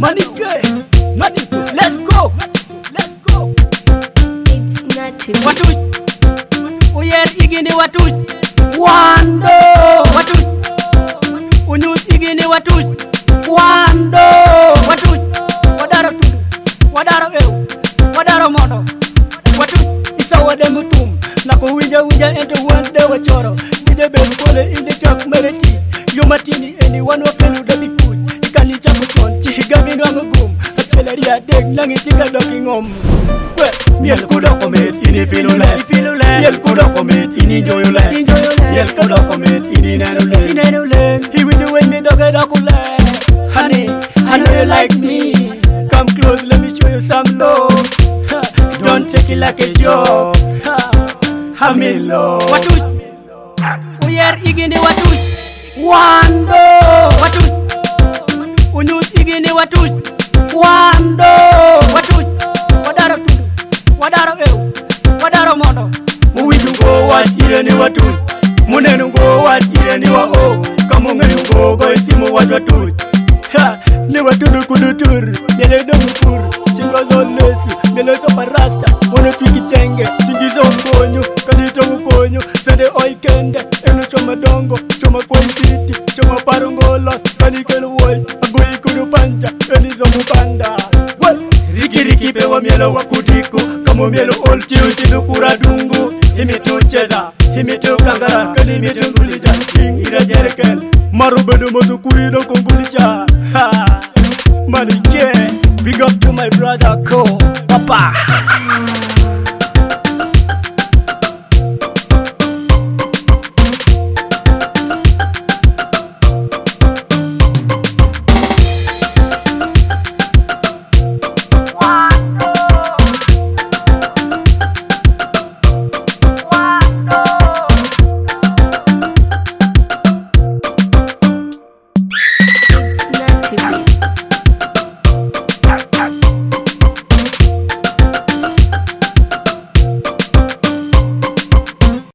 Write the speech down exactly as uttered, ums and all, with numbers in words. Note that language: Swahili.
Manike, Manike, let's go, let's go. It's nothing. Watush, uyer igini watush, wando. Watush, unyus igini watush, wando. Watush, wadaro tudu, wadaro eu, wadaro mono. Watush, isa wademutum, nako winja winja ente wande wachoro. Ije bebu kole inde chak mereti, yomatini anyone wakenu dabi kuj. Ikani chapu chon, chihigami nwango gum. Acheleria deg nangi tika doki ngom. Miel kudo komet ini filule, miel kudo komet ini joyule, miel kudo komet ini nenule, nenule. He will do with me doge dokule. Honey, I know you like me. Come close, let me show you some love. Don't take it like a joke. I'm in love. Watush, uyer igini watush, wando. Watush, unyus igini watush, wando. Watush, wadaro tudu, wadaro eu, wadaro mono. Muwiju go wat ireni watush, munenu go wat ireni wa o. Kamungenu go go isimu wat watush. Ha, ni watudu kudutur, nyele domukur. Chingozo lesu, nyele sopa rasta. Mono twikitenge, chingizo mkonyo, kanito mkonyo. Sende oikende, enu choma dongo, choma kwa city, choma parungolos. Kanikelu woy, agui kudu panja, enizo mupanda. Well, riki riki pewa mielo wakudiko. Kamo mielo ol chiu chidu kura dungu. Himitu cheza, himitu kangara, kani himitu ngulija. King ira jereken, maru bedu motu kurido kongulija. Ha, Manike, big up to my brother Ko, Papa.